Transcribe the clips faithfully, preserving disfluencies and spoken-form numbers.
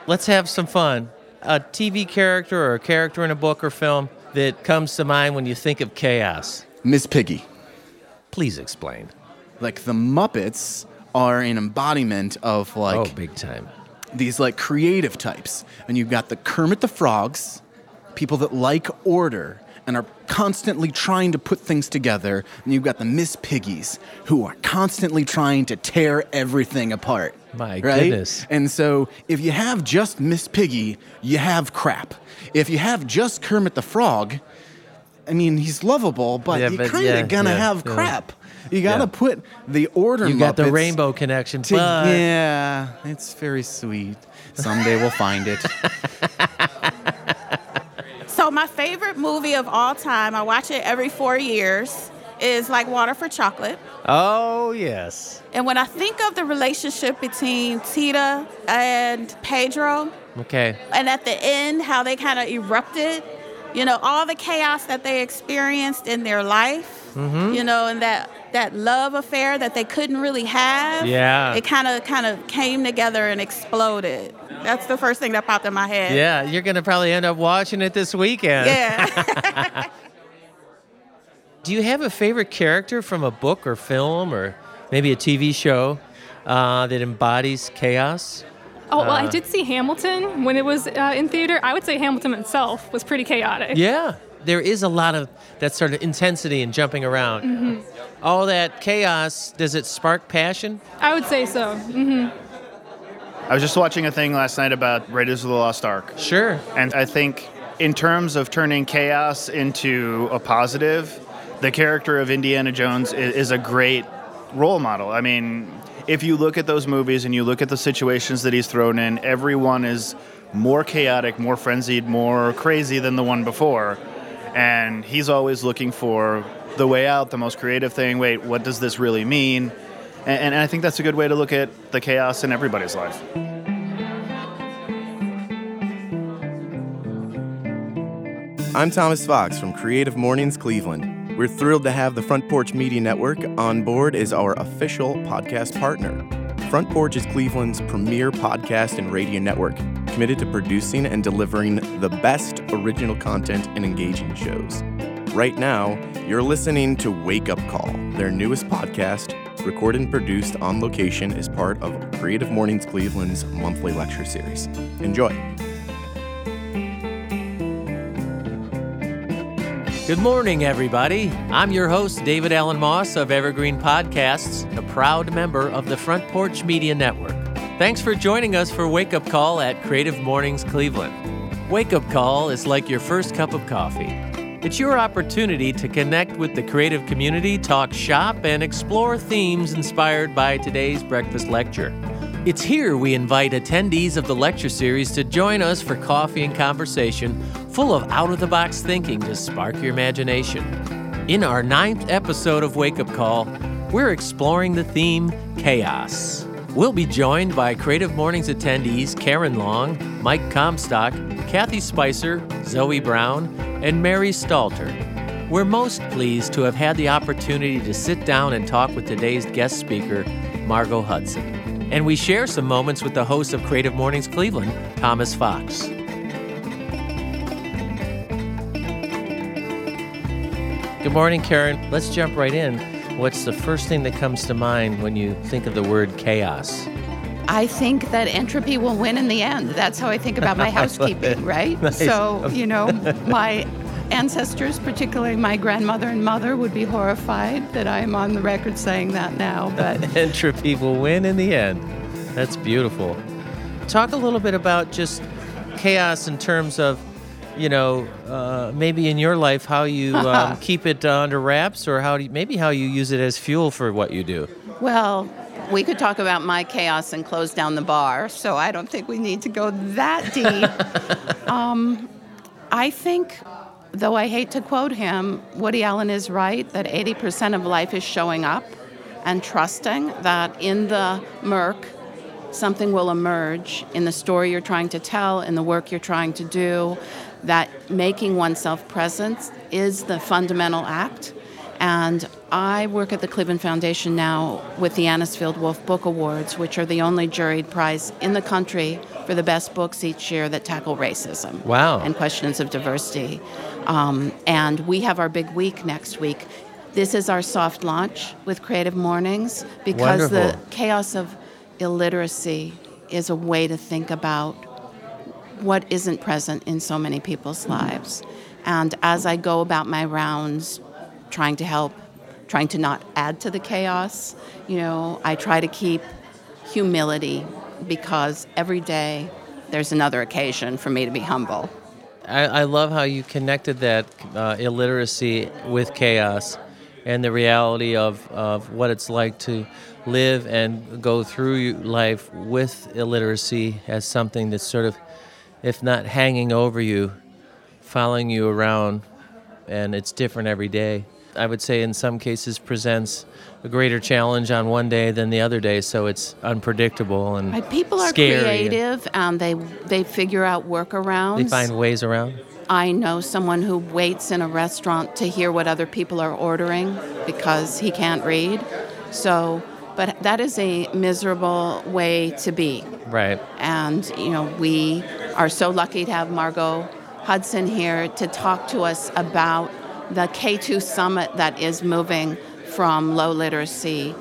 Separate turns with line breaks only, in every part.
let's have some fun. A T V character or a character in a book or film that comes to mind when you think of chaos.
Miss Piggy.
Please explain.
Like, the Muppets are an embodiment of, like...
Oh, big time.
These, like, creative types. And you've got the Kermit the Frogs, people that like order and are constantly trying to put things together. And you've got the Miss Piggies, who are constantly trying to tear everything apart.
My
right?
goodness.
And so if you have just Miss Piggy, you have crap. If you have just Kermit the Frog, I mean, he's lovable, but
yeah,
you
but
kind of
yeah,
gonna
yeah,
have
yeah.
crap. You got to
Yeah.
put the order
You got the
Muppets
rainbow connection,
to-
but...
Yeah, it's very sweet. Someday we'll find it.
So my favorite movie of all time, I watch it every four years, is Like Water for Chocolate.
Oh, yes.
And when I think of the relationship between Tita and Pedro,
Okay.
and at the end, how they kind of erupted, you know, all the chaos that they experienced in their life,
Mm-hmm.
you know, and that, that love affair that they couldn't really have,
Yeah.
it kind of kind of came together and exploded. That's the first thing that popped in my head.
Yeah, you're going to probably end up watching it this weekend.
Yeah.
Do you have a favorite character from a book or film or maybe a T V show uh, that embodies chaos?
Oh, well, I
Uh,
did see Hamilton when it was uh, in theater. I would say Hamilton itself was pretty chaotic.
Yeah, there is a lot of that sort of intensity and jumping around.
Mm-hmm.
All that chaos, does it spark passion?
I would say so. hmm
I was just watching a thing last night about Raiders of the Lost Ark.
Sure.
And I think in terms of turning chaos into a positive, the character of Indiana Jones is, is a great role model. I mean, if you look at those movies and you look at the situations that he's thrown in, everyone is more chaotic, more frenzied, more crazy than the one before. And he's always looking for the way out, the most creative thing. Wait, what does this really mean? And, and I think that's a good way to look at the chaos in everybody's life.
I'm Thomas Fox from Creative Mornings Cleveland. We're thrilled to have the Front Porch Media Network on board as our official podcast partner. Front Porch is Cleveland's premier podcast and radio network, committed to producing and delivering the best original content and engaging shows. Right now, you're listening to Wake Up Call, their newest podcast, recorded and produced on location as part of Creative Mornings Cleveland's monthly lecture series. Enjoy.
Good morning, everybody. I'm your host, David Allen Moss of Evergreen Podcasts, a proud member of the Front Porch Media Network. Thanks for joining us for Wake Up Call at Creative Mornings Cleveland. Wake Up Call is like your first cup of coffee. It's your opportunity to connect with the creative community, talk shop, and explore themes inspired by today's breakfast lecture. It's here we invite attendees of the lecture series to join us for coffee and conversation full of out-of-the-box thinking to spark your imagination. In our ninth episode of Wake Up Call, we're exploring the theme chaos. We'll be joined by Creative Mornings attendees Karen Long, Mike Comstock, Kathy Spicer, Zoe Brown, and Mary Stalter. We're most pleased to have had the opportunity to sit down and talk with today's guest speaker, Margot Hudson. And we share some moments with the host of Creative Mornings Cleveland, Thomas Fox. Good morning, Karen. Let's jump right in. What's the first thing that comes to mind when you think of the word chaos?
I think that entropy will win in the end. That's how I think about my housekeeping, right?
Nice.
So, you know, my ancestors, particularly my grandmother and mother, would be horrified that I am on the record saying that now, but...
Entropy will win in the end. That's beautiful. Talk a little bit about just chaos in terms of, you know, uh, maybe in your life, how you um, keep it uh, under wraps, or how do you, maybe how you use it as fuel for what you do.
Well, we could talk about my chaos and close down the bar, so I don't think we need to go that deep. um, I think, though I hate to quote him, Woody Allen is right that eighty percent of life is showing up and trusting that in the murk, something will emerge in the story you're trying to tell, in the work you're trying to do, that making oneself present is the fundamental act. And I work at the Cleveland Foundation now with the Anisfield Wolf Book Awards, which are the only juried prize in the country for the best books each year that tackle racism.
Wow.
And questions of diversity. Um, and we have our big week next week. This is our soft launch with Creative Mornings because
Wonderful.
the chaos of illiteracy is a way to think about what isn't present in so many people's lives. And as I go about my rounds, trying to help, trying to not add to the chaos, you know, I try to keep humility because every day there's another occasion for me to be humble.
I, I love how you connected that uh, illiteracy with chaos and the reality of, of what it's like to live and go through life with illiteracy as something that's sort of, if not hanging over you, following you around, and it's different every day. I would say in some cases presents a greater challenge on one day than the other day, so it's unpredictable and
Right, people are
scary.
creative and they they figure out workarounds.
They find ways around.
I know someone who waits in a restaurant to hear what other people are ordering because he can't read. So, but that is a miserable way to be.
Right.
And, you know, we are so lucky to have Margot Hudson here to talk to us about the K two summit that is moving from low literacy,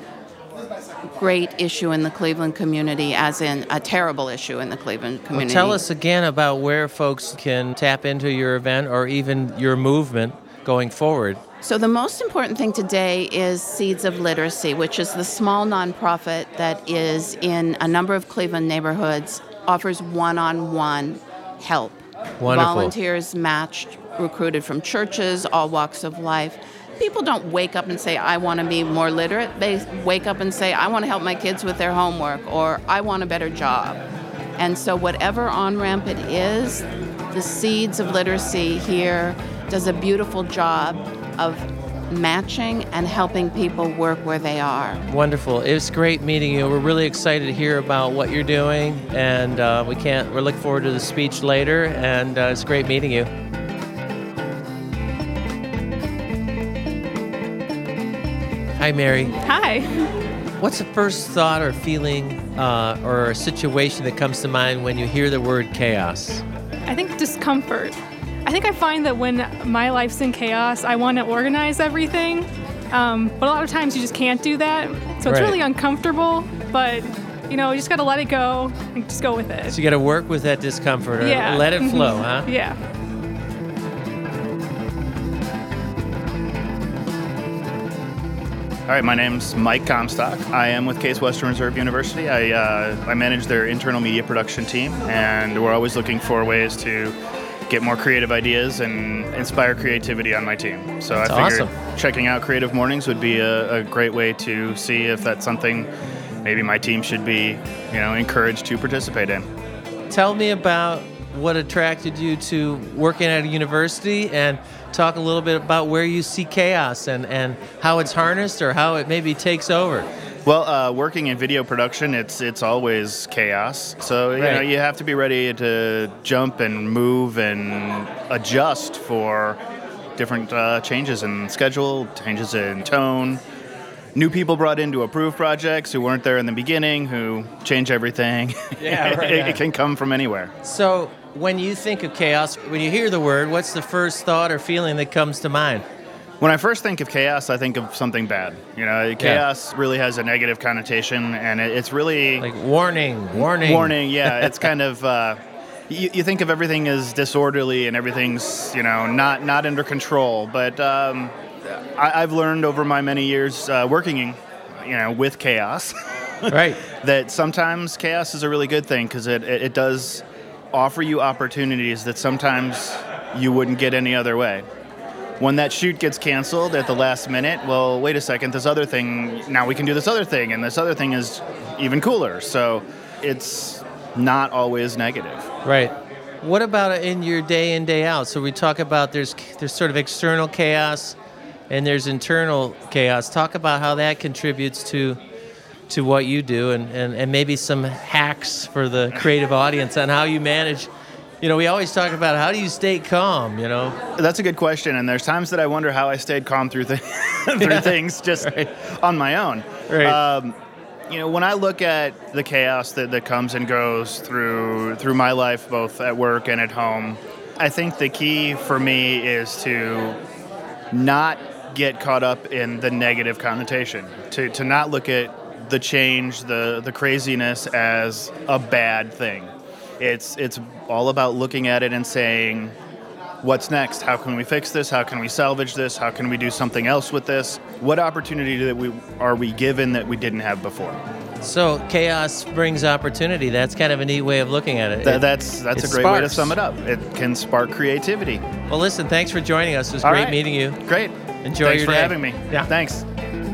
great issue in the Cleveland community, as in a terrible issue in the Cleveland community.
Well, tell us again about where folks can tap into your event or even your movement going forward.
So the most important thing today is Seeds of Literacy, which is the small nonprofit that is in a number of Cleveland neighborhoods, offers one-on-one help.
Wonderful.
Volunteers matched, recruited from churches, all walks of life. People don't wake up and say, I want to be more literate. They wake up and say, I want to help my kids with their homework, or I want a better job. And so whatever on-ramp it is, the Seeds of Literacy here does a beautiful job of matching and helping people work where they are.
Wonderful. It was great meeting you. We're really excited to hear about what you're doing, and uh, we can't. We're looking forward to the speech later, and uh, it's great meeting you. Hi, Mary.
Hi.
What's the first thought or feeling uh, or a situation that comes to mind when you hear the word chaos?
I think discomfort. I think I find that when my life's in chaos, I want to organize everything. Um, but a lot of times you just can't do that. So it's
Right.
really uncomfortable, but you know, you just got to let it go and just go with it.
So you got to work with that discomfort or
Yeah.
let it flow, huh?
Yeah.
All right, my name's Mike Comstock. I am with Case Western Reserve University. I, uh, I manage their internal media production team, and we're always looking for ways to get more creative ideas and inspire creativity on my team. So
That's
I figured
awesome.
checking out Creative Mornings would be a, a great way to see if that's something maybe my team should be, you know, encouraged to participate in.
Tell me about what attracted you to working at a university, and talk a little bit about where you see chaos and, and how it's harnessed or how it maybe takes over.
Well, uh, working in video production, it's it's always chaos. So you know
Right.
you have to be ready to jump and move and adjust for different uh, changes in schedule, changes in tone. New people brought in to approve projects who weren't there in the beginning, who change everything.
Yeah, right,
it,
yeah.
it can come from anywhere.
So when you think of chaos, when you hear the word, what's the first thought or feeling that comes to mind?
When I first think of chaos, I think of something bad. You know, chaos really has a negative connotation, and it, it's really
Like warning, warning.
Warning, yeah. It's kind of, uh, you, you think of everything as disorderly and everything's, you know, not, not under control. But um, I, I've learned over my many years uh, working, in, you know, with chaos,
Right.
that sometimes chaos is a really good thing because it, it, it does offer you opportunities that sometimes you wouldn't get any other way. When that shoot gets canceled at the last minute, well, wait a second, this other thing, now we can do this other thing, and this other thing is even cooler. So it's not always negative.
Right. What about in your day in, day out? So we talk about there's there's sort of external chaos and there's internal chaos. Talk about how that contributes to to what you do, and, and, and maybe some hacks for the creative audience on how you manage You know, we always talk about how do you stay calm, you know?
That's a good question, and there's times that I wonder how I stayed calm through, th- through
Yeah.
things just
Right.
on my own.
Right.
Um, you know, when I look at the chaos that, that comes and goes through through my life, both at work and at home, I think the key for me is to not get caught up in the negative connotation, to, to not look at the change, the, the craziness as a bad thing. It's it's all about looking at it and saying, what's next? How can we fix this? How can we salvage this? How can we do something else with this? What opportunity that we are we given that we didn't have before?
So chaos brings opportunity. That's kind of a neat way of looking at it.
Th-
It-
that's that's
it
a great way to
sparks.
sum it up. It can spark creativity.
Well, listen, thanks for joining us. It was
All
great
right.
meeting you.
Great.
Enjoy
Thanks
your
for
day.
having me.
Yeah.
Thanks.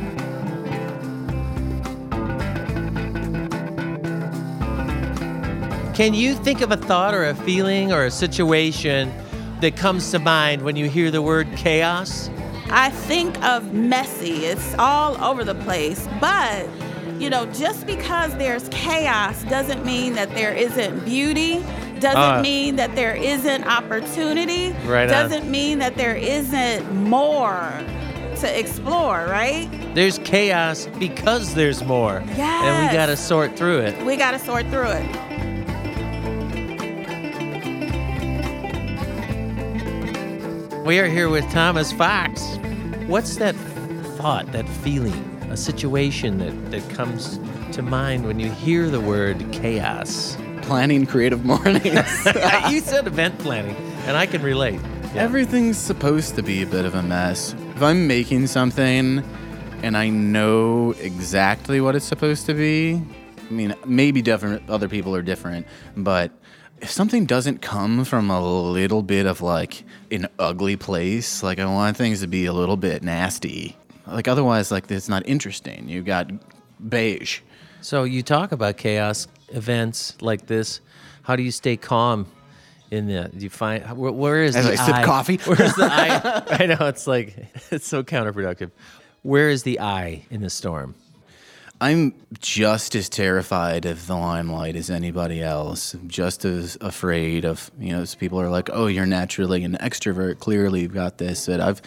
Can you think of a thought or a feeling or a situation that comes to mind when you hear the word chaos?
I think of messy. It's all over the place. But, you know, just because there's chaos doesn't mean that there isn't beauty, doesn't
Uh.
mean that there isn't opportunity,
Right on.
doesn't mean that there isn't more to explore, right?
There's chaos because there's more. And we
Yes.
got to sort through it.
We got to sort through it.
We are here with Thomas Fox. What's that thought, that feeling, a situation that, that comes to mind when you hear the word chaos?
Planning creative mornings.
You said event planning, and I can relate. Yeah.
Everything's supposed to be a bit of a mess. If I'm making something and I know exactly what it's supposed to be, I mean, maybe different other people are different, but if something doesn't come from a little bit of like an ugly place, like I want things to be a little bit nasty. Like otherwise, like it's not interesting. You got beige.
So you talk about chaos events like this. How do you stay calm in the? Do you find where, where is
As
the
I sip
eye?
coffee?
Where's the eye? I know it's like it's so counterproductive. Where is the eye in the storm?
I'm just as terrified of the limelight as anybody else. I'm just as afraid of, you know, people are like, oh, you're naturally an extrovert. Clearly you've got this. But I've,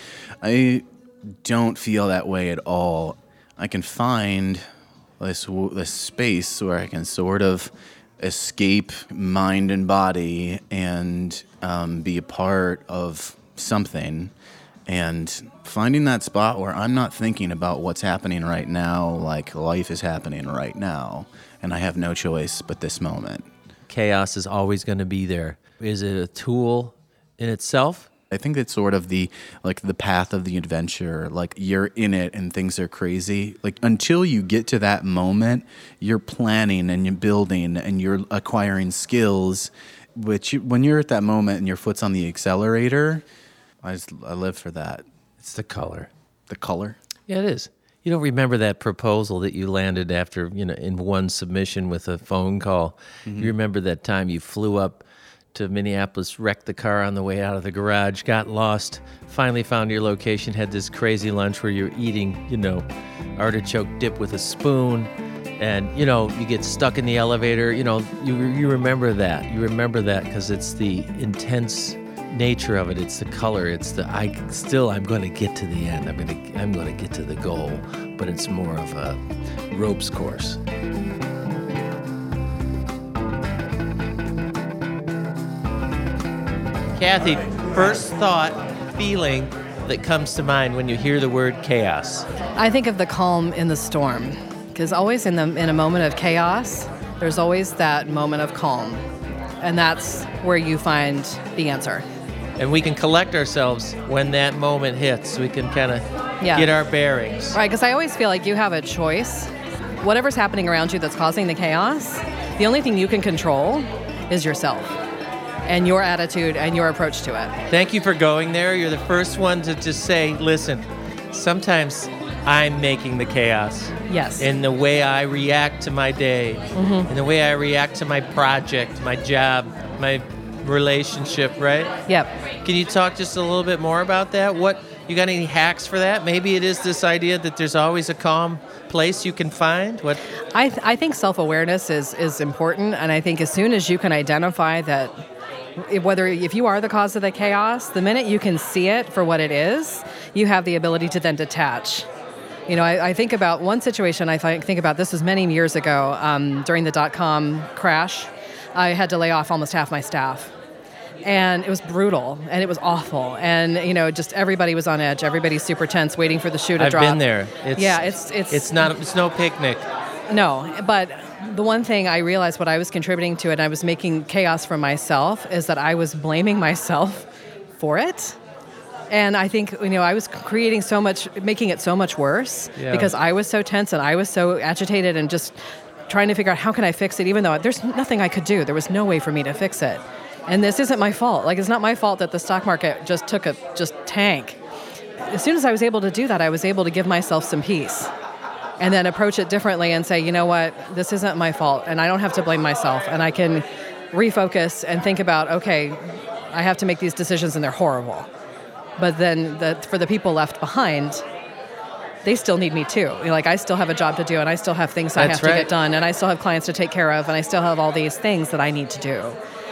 I don't feel that way at all. I can find this, this space where I can sort of escape mind and body and um, be a part of something. And finding that spot where I'm not thinking about what's happening right now, like life is happening right now, and I have no choice but this moment.
Chaos is always going to be there. Is it a tool in itself?
I think it's sort of the like the path of the adventure. Like you're in it and things are crazy. Like until you get to that moment, you're planning and you're building and you're acquiring skills. Which you, when you're at that moment and your foot's on the accelerator, I just I live for that.
It's the color.
The color.
Yeah, it is. You don't remember that proposal that you landed after, you know, in one submission with a phone call.
Mm-hmm.
You remember that time you flew up to Minneapolis, wrecked the car on the way out of the garage, got lost, finally found your location, had this crazy lunch where you're eating, you know, artichoke dip with a spoon, and, you know, you get stuck in the elevator. You know, you you remember that. You remember that because it's the intense nature of it. It's the color. It's the I still I'm going to get to the end. I'm going to I'm going to get to the goal, but it's more of a ropes course. Kathy, first thought, feeling that comes to mind when you hear the word chaos.
I think of the calm in the storm, because always in the in a moment of chaos, there's always that moment of calm, and that's where you find the answer.
And we can collect ourselves when that moment hits. We can kind of
Yeah.
get our bearings.
Right, because I always feel like you have a choice. Whatever's happening around you that's causing the chaos, the only thing you can control is yourself and your attitude and your approach to it.
Thank you for going there. You're the first one to just say, listen, sometimes I'm making the chaos.
Yes.
In the way I react to my day,
Mhm.
in the way I react to my project, my job, my relationship, right?
Yep.
Can you talk just a little bit more about that? What you got any hacks for that? Maybe it is this idea that there's always a calm place you can find. What?
I, th- I think self-awareness is, is important, and I think as soon as you can identify that whether if you are the cause of the chaos, the minute you can see it for what it is, you have the ability to then detach. You know, I, I think about one situation I th- think about, this was many years ago, um, during the dot-com crash. I had to lay off almost half my staff. And it was brutal, and it was awful. And, you know, just everybody was on edge. Everybody's super tense, waiting for the shoe to
I've
drop.
been there. It's,
yeah, it's, it's...
It's not, it's no picnic.
No, but the one thing I realized what I was contributing to it, and I was making chaos for myself, is that I was blaming myself for it. And I think, you know, I was creating so much, making it so much worse
Yeah.
because I was so tense and I was so agitated and just trying to figure out how can I fix it, even though there's nothing I could do. There was no way for me to fix it. And this isn't my fault. Like, it's not my fault that the stock market just took a just tank. As soon as I was able to do that, I was able to give myself some peace and then approach it differently and say, you know what, this isn't my fault and I don't have to blame myself, and I can refocus and think about, okay, I have to make these decisions and they're horrible. But then the, for the people left behind, they still need me too. You know, like, I still have a job to do, and I still have things I
That's
have
right.
to get done, and I still have clients to take care of, and I still have all these things that I need to do.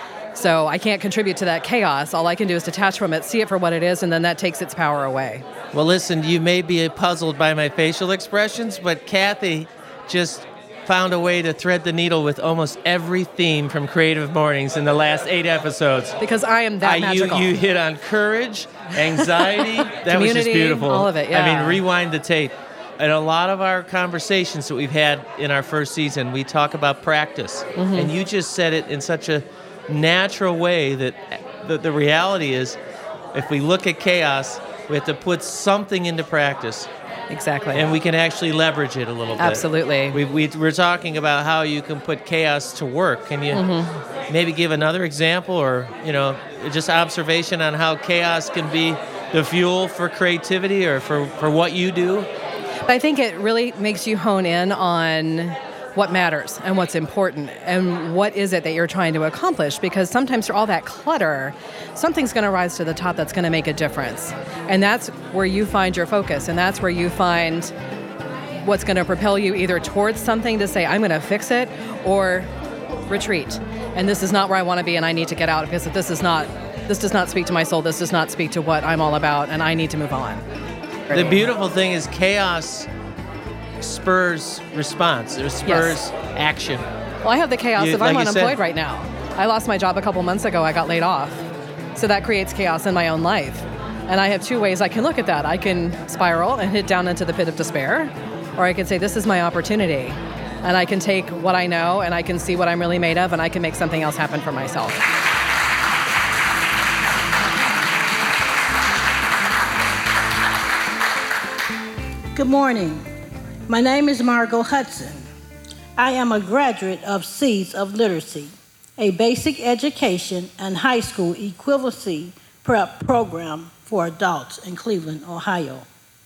So I can't contribute to that chaos. All I can do is detach from it, see it for what it is, and then that takes its power away.
Well, listen, you may be puzzled by my facial expressions, but Kathy just found a way to thread the needle with almost every theme from Creative Mornings in the last eight episodes.
Because I am that
I,
magical.
You, you hit on courage, anxiety. That was just
Community,
beautiful.
all of it, yeah.
I mean, rewind the tape. In a lot of our conversations that we've had in our first season, we talk about practice.
Mm-hmm.
And you just said it in such a natural way that the, the reality is, if we look at chaos, we have to put something into practice.
Exactly.
And we can actually leverage it a little bit.
Absolutely.
We, we, we're talking about how you can put chaos to work. Can you
Mm-hmm.
maybe give another example, or, you know, just observation on how chaos can be the fuel for creativity or for, for what you do?
But I think it really makes you hone in on what matters and what's important and what is it that you're trying to accomplish, because sometimes through all that clutter, something's going to rise to the top that's going to make a difference. And that's where you find your focus, and that's where you find what's going to propel you either towards something to say, I'm going to fix it, or retreat. And this is not where I want to be, and I need to get out because this is not, this does not speak to my soul, this does not speak to what I'm all about, and I need to move on.
The beautiful thing is chaos spurs response. It spurs
Yes.
action.
Well, I have the chaos
You-
of I'm
like you
unemployed
said-
right now. I lost my job a couple months ago. I got laid off. So that creates chaos in my own life. And I have two ways I can look at that. I can spiral and hit down into the pit of despair, or I can say, this is my opportunity. And I can take what I know and I can see what I'm really made of, and I can make something else happen for myself.
Good morning. My name is Margot Hudson. I am a graduate of Seeds of Literacy, a basic education and high school equivalency prep program for adults in Cleveland, Ohio.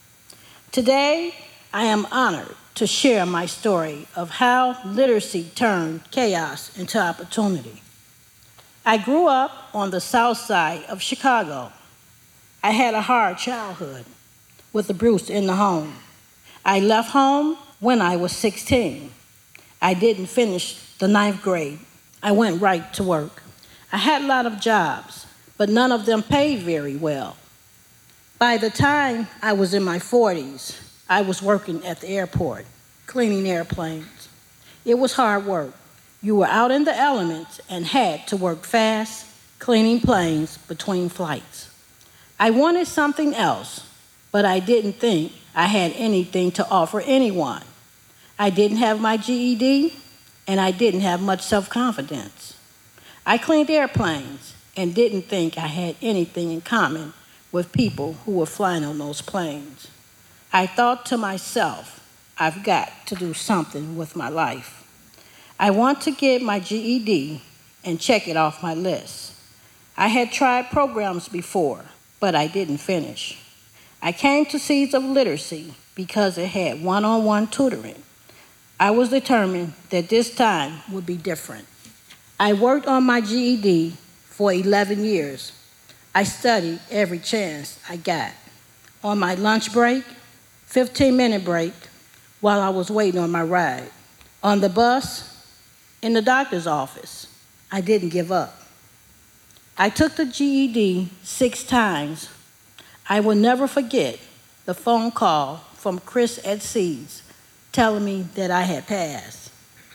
Today, I am honored to share my story of how literacy turned chaos into opportunity. I grew up on the south side of Chicago. I had a hard childhood with abuse in the home. I left home when I was sixteen. I didn't finish the ninth grade. I went right to work. I had a lot of jobs, but none of them paid very well. By the time I was in my forties, I was working at the airport, cleaning airplanes. It was hard work. You were out in the elements and had to work fast, cleaning planes between flights. I wanted something else, but I didn't think I had anything to offer anyone. I didn't have my G E D, and I didn't have much self-confidence. I cleaned airplanes and didn't think I had anything in common with people who were flying on those planes. I thought to myself, I've got to do something with my life. I want to get my G E D and check it off my list. I had tried programs before, but I didn't finish. I came to Seeds of Literacy because it had one-on-one tutoring. I was determined that this time would be different. I worked on my G E D for eleven years. I studied every chance I got. On my lunch break, fifteen-minute break, while I was waiting on my ride. On the bus, in the doctor's office, I didn't give up. I took the G E D six times. I will never forget the phone call from Chris at Seeds telling me that I had passed.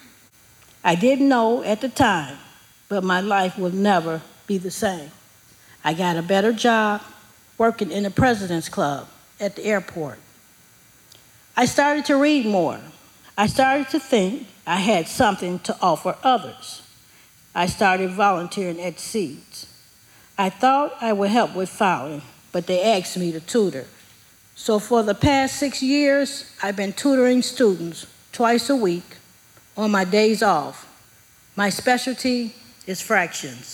I didn't know at the time, but my life would never be the same. I got a better job working in the President's Club at the airport. I started to read more. I started to think I had something to offer others. I started volunteering at Seeds. I thought I would help with filing, but they asked me to tutor. So for the past six years, I've been tutoring students twice a week on my days off. My specialty is fractions.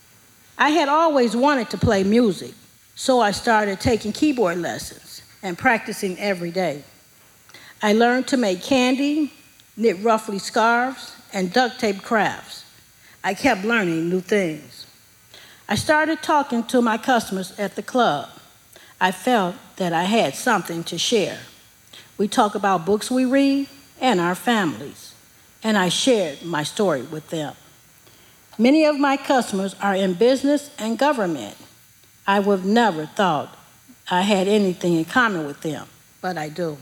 I had always wanted to play music, so I started taking keyboard lessons and practicing every day. I learned to make candy, knit ruffly scarves, and duct tape crafts. I kept learning new things. I started talking to my customers at the club. I felt that I had something to share. We talk about books we read and our families, and I shared my story with them. Many of my customers are in business and government. I would have never thought I had anything in common with them, but I do.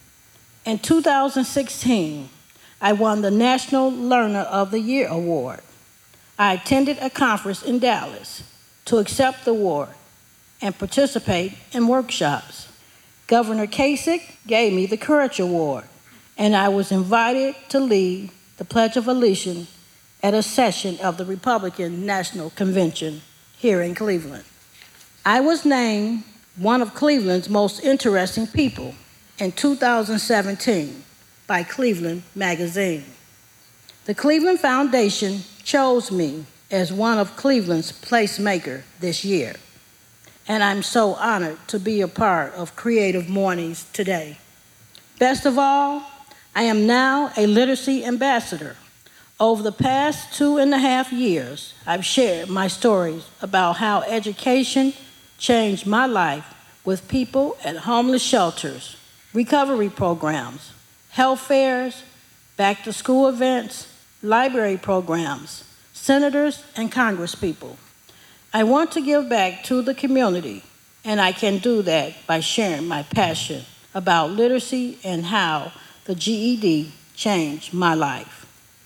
In two thousand sixteen, I won the National Learner of the Year Award. I attended a conference in Dallas to accept the award and participate in workshops. Governor Kasich gave me the Courage Award, and I was invited to lead the Pledge of Allegiance at a session of the Republican National Convention here in Cleveland. I was named one of Cleveland's most interesting people in two thousand seventeen by Cleveland Magazine. The Cleveland Foundation chose me as one of Cleveland's placemaker this year, and I'm so honored to be a part of Creative Mornings today. Best of all, I am now a literacy ambassador. Over the past two and a half years, I've shared my stories about how education changed my life with people at homeless shelters, recovery programs, health fairs, back-to-school events, library programs, senators, and congresspeople. I want to give back to the community, and I can do that by sharing my passion about literacy and how the G E D changed my life.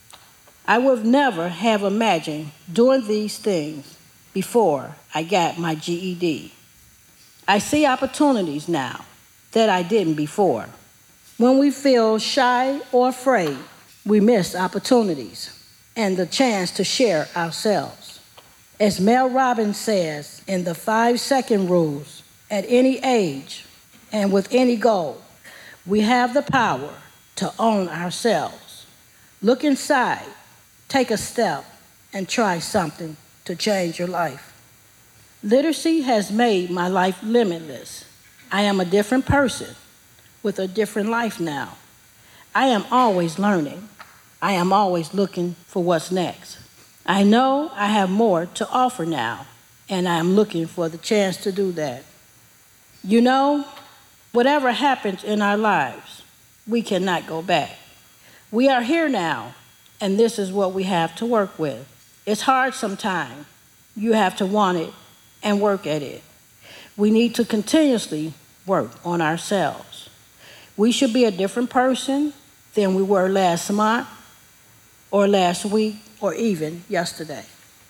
I would never have imagined doing these things before I got my G E D. I see opportunities now that I didn't before. When we feel shy or afraid, we miss opportunities and the chance to share ourselves. As Mel Robbins says in the five-second rules, at any age and with any goal, we have the power to own ourselves. Look inside, take a step, and try something to change your life. Literacy has made my life limitless. I am a different person with a different life now. I am always learning. I am always looking for what's next. I know I have more to offer now, and I am looking for the chance to do that. You know, whatever happens in our lives, we cannot go back. We are here now, and this is what we have to work with. It's hard sometimes. You have to want it and work at it. We need to continuously work on ourselves. We should be a different person than we were last month or last week or even yesterday.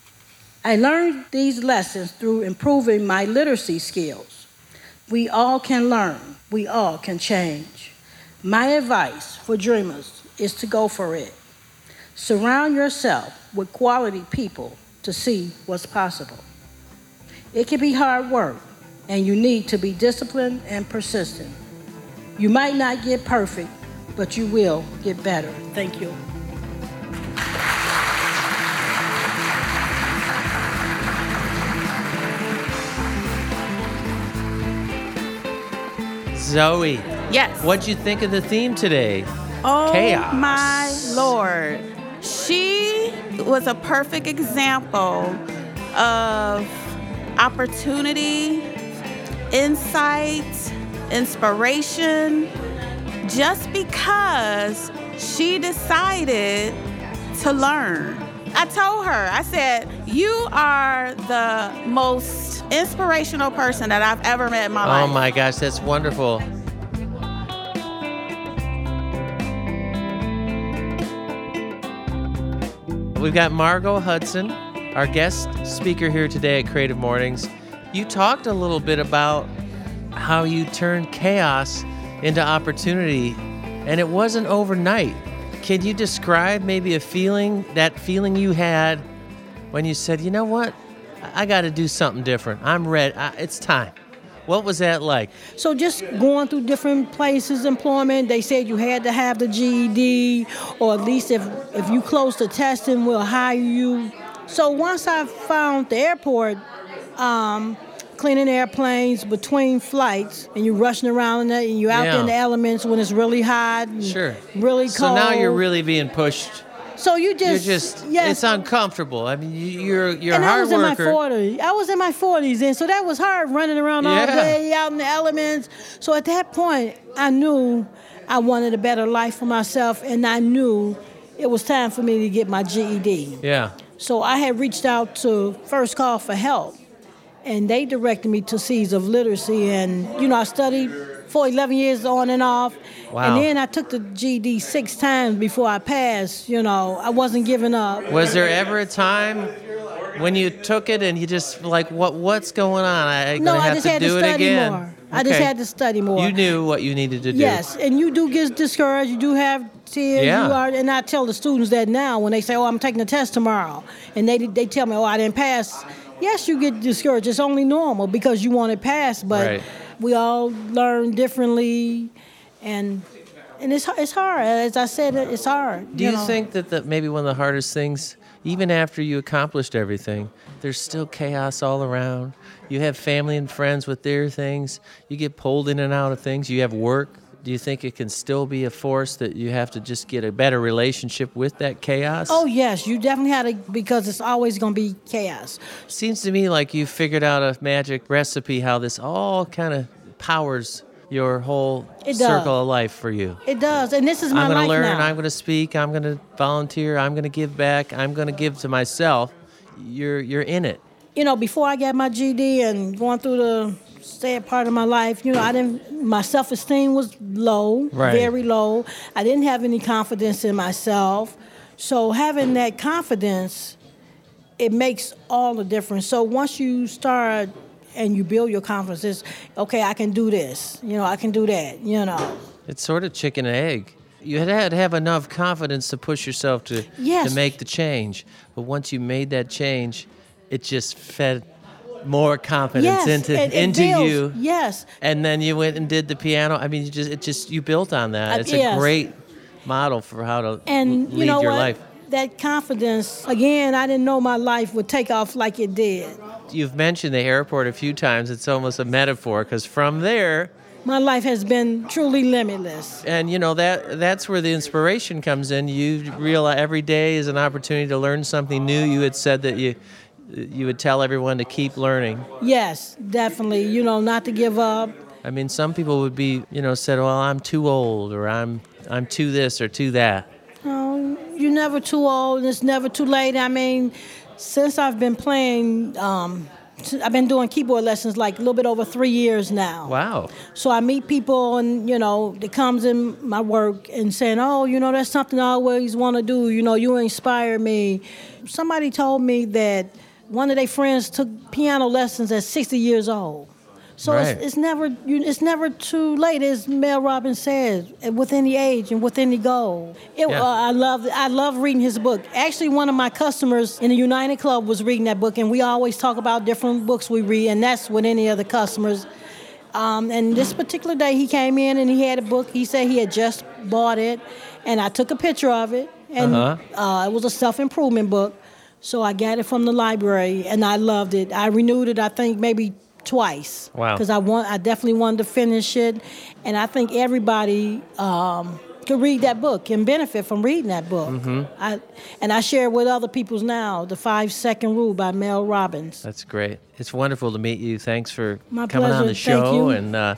I learned these lessons through improving my literacy skills. We all can learn. We all can change. My advice for dreamers is to go for it. Surround yourself with quality people to see what's possible. It can be hard work, and you need to be disciplined and persistent. You might not get perfect, but you will get better. Thank you.
Zoe.
Yes.
What'd you think of the theme today?
Oh,
Chaos.
my Lord. She was a perfect example of opportunity, insight, inspiration, just because she decided to learn. I told her, I said, you are the most inspirational person that I've ever met in my life.
Oh my gosh, that's wonderful. We've got Margot Hudson, our guest speaker here today at Creative Mornings. You talked a little bit about how you turned chaos into opportunity, and it wasn't overnight. Can you describe maybe a feeling, that feeling you had when you said, you know what, I got to do something different. I'm ready. I, it's time. What was that like?
So just going through different places, employment, they said you had to have the G E D, or at least if, if you close the testing, we'll hire you. So once I found the airport, um, cleaning airplanes between flights, and you're rushing around in it, and you're out
Yeah.
there in the elements when it's really hot, and
Sure.
really cold.
So now you're really being pushed.
So you just,
You're just,
yes.
it's uncomfortable. I mean, you- you're you're
and
a
I
hard
was in my
worker.
forties. I was in my forties, and so that was hard, running around all
Yeah.
day out in the elements. So at that point, I knew I wanted a better life for myself, and I knew it was time for me to get my G E D.
Yeah.
So I had reached out to First Call for Help, and they directed me to Seeds of Literacy. And, you know, I studied for eleven years on and off.
Wow.
And then I took the G E D six times before I passed. You know, I wasn't giving up.
Was there ever a time when you took it and you just like, what what's going on? I
No,
gonna
I
have
just
to
had
do
to
it
study
again.
more. I just
Okay.
had to study more.
You knew what you needed to do.
Yes, and you do get discouraged. You do have tears.
Yeah.
You are, and I tell the students that now when they say, "Oh, I'm taking a test tomorrow," and they they tell me, "Oh, I didn't pass." Yes, you get discouraged. It's only normal because you want to pass, but
Right.
we all learn differently, and and it's it's hard. As I said, it's hard.
Do you
know.
think that the, maybe one of the hardest things, even after you accomplished everything, there's still chaos all around? You have family and friends with their things. You get pulled in and out of things. You have work. Do you think it can still be a force that you have to just get a better relationship with that chaos?
Oh yes, you definitely had to, because it's always going to be chaos.
Seems to me like you figured out a magic recipe how this all kind of powers your whole
It does.
circle of life for you.
It does, and this is my
I'm going
life
to learn,
now.
I'm going to speak, I'm going to volunteer, I'm going to give back, I'm going to give to myself. You're you're in it.
You know, before I got my G E D and going through the sad part of my life, you know, I didn't, my self-esteem was low,
Right.
very low. I didn't have any confidence in myself. So having that confidence, it makes all the difference. So once you start and you build your confidence, it's, okay, I can do this, you know, I can do that, you know.
It's sort of chicken and egg. You had to have enough confidence to push yourself to
Yes.
to make the change. But once you made that change, it just fed more confidence
Yes,
into
it- it
into
builds.
you.
Yes.
And then you went and did the piano. I mean, you just it just you built on that.
Uh,
It's
yes.
a great model for how to
And
l- lead
you know
your
what?
life.
That confidence, again, I didn't know my life would take off like it did.
You've mentioned the airport a few times. It's almost a metaphor because from there,
My life has been truly limitless.
and you know that that's where the inspiration comes in. You realize every day is an opportunity to learn something new. You had said that you you would tell everyone to keep learning.
Yes, definitely. You know, not to give up.
I mean, some people would be, you know, said, "Well, I'm too old," or "I'm I'm too this or too that."
Oh, you're never too old, and it's never too late. I mean, since I've been playing, um, s- I've been doing keyboard lessons like a little bit over three years now.
Wow.
So I meet people, and you know, that comes in my work and saying, "Oh, you know, that's something I always want to do. You know, you inspire me." Somebody told me that one of their friends took piano lessons at sixty years old. So
Right.
it's, it's never you, it's never too late, as Mel Robbins says, with any age and with any goal. It,
Yeah.
uh, I love I love reading his book. Actually, one of my customers in the United Club was reading that book, and we always talk about different books we read, and that's with any of the customers. Um, and this particular day, he came in and he had a book. He said he had just bought it, and I took a picture of it, and
Uh-huh.
uh, it was a self-improvement book. So I got it from the library, and I loved it. I renewed it, I think, maybe twice.
Wow.
Because I want, I definitely wanted to finish it, and I think everybody um, could read that book and benefit from reading that book.
Mm-hmm.
I, and I share it with other people now, The Five-Second Rule by Mel Robbins.
That's great. It's wonderful to meet you. Thanks for
My
coming on
pleasure.
the show.
Thank you.
And uh,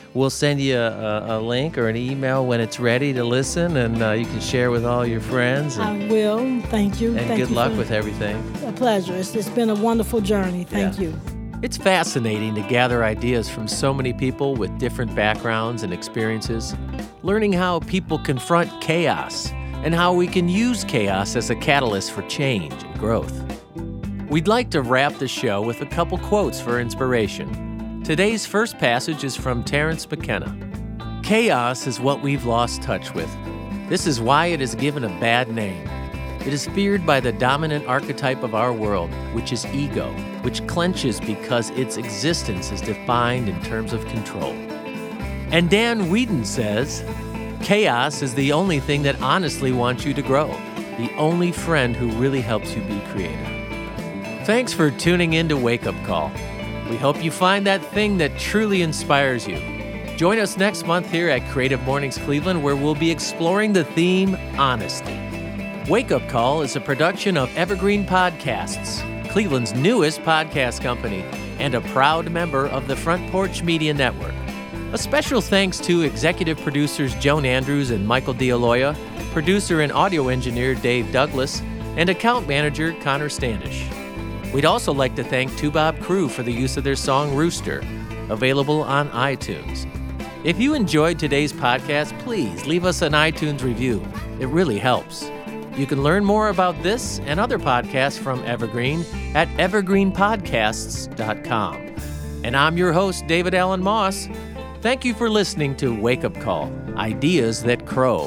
We'll send you a, a link or an email when it's ready to listen, and uh, you can share with all your friends. And,
I will. Thank you.
And
Thank
good
you
luck
for,
with everything.
A pleasure. It's, it's been a wonderful journey. Thank
Yeah.
you.
It's fascinating to gather ideas from so many people with different backgrounds and experiences, learning how people confront chaos and how we can use chaos as a catalyst for change and growth. We'd like to wrap the show with a couple quotes for inspiration. Today's first passage is from Terence McKenna. Chaos is what we've lost touch with. This is why it is given a bad name. It is feared by the dominant archetype of our world, which is ego, which clenches because its existence is defined in terms of control. And Dan Whedon says, chaos is the only thing that honestly wants you to grow, the only friend who really helps you be creative. Thanks for tuning in to Wake Up Call. We hope you find that thing that truly inspires you. Join us next month here at Creative Mornings Cleveland, where we'll be exploring the theme honesty. Wake Up Call is a production of Evergreen Podcasts, Cleveland's newest podcast company, and a proud member of the Front Porch Media Network. A special thanks to executive producers Joan Andrews and Michael D'Aloia, producer and audio engineer Dave Douglas, and account manager Connor Standish. We'd also like to thank Toubab Crew for the use of their song Rooster, available on iTunes. If you enjoyed today's podcast, please leave us an iTunes review. It really helps. You can learn more about this and other podcasts from Evergreen at evergreen podcasts dot com. And I'm your host, David Allen Moss. Thank you for listening to Wake Up Call, Ideas That Crow.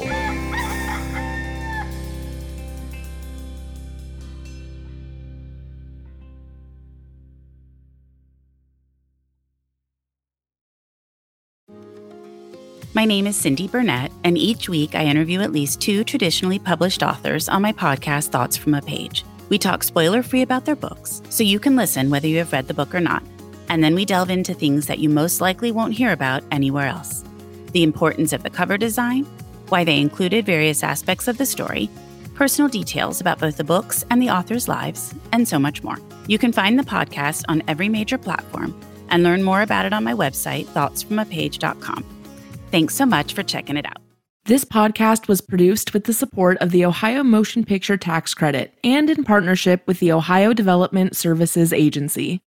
My name is Cindy Burnett, and each week I interview at least two traditionally published authors on my podcast, Thoughts from a Page. We talk spoiler-free about their books, so you can listen whether you have read the book or not. And then we delve into things that you most likely won't hear about anywhere else. The importance of the cover design, why they included various aspects of the story, personal details about both the books and the authors' lives, and so much more. You can find the podcast on every major platform and learn more about it on my website, thoughts from a page dot com. Thanks so much for checking it out.
This podcast was produced with the support of the Ohio Motion Picture Tax Credit and in partnership with the Ohio Development Services Agency.